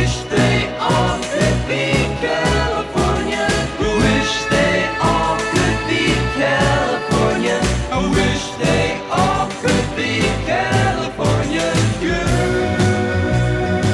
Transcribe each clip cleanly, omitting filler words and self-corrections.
wish they all could be California. I wish they all could be California. I wish they all could be California girls.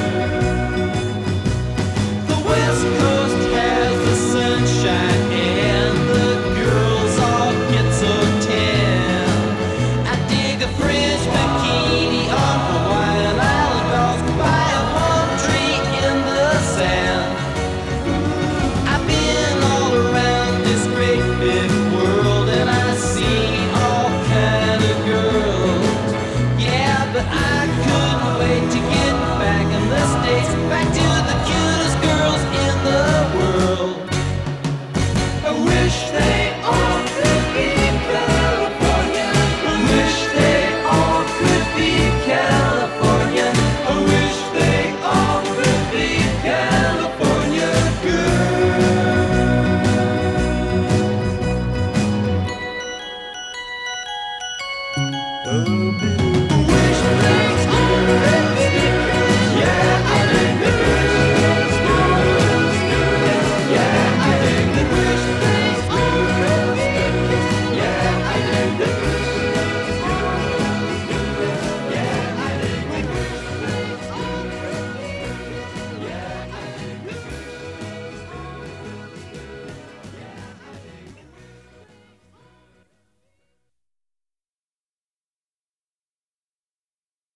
The West Coast has the sunshine and the girls all get so tan. I dig a French bikini on Hawaiian Island dolls by a palm tree in the sand. I've been all around this great big world and I see all kind of girls. Yeah, but I couldn't wait to get back in the States, back to the cutest girls in the world. I wish they all could be California. I wish they all could be California. I wish they all could be California girls.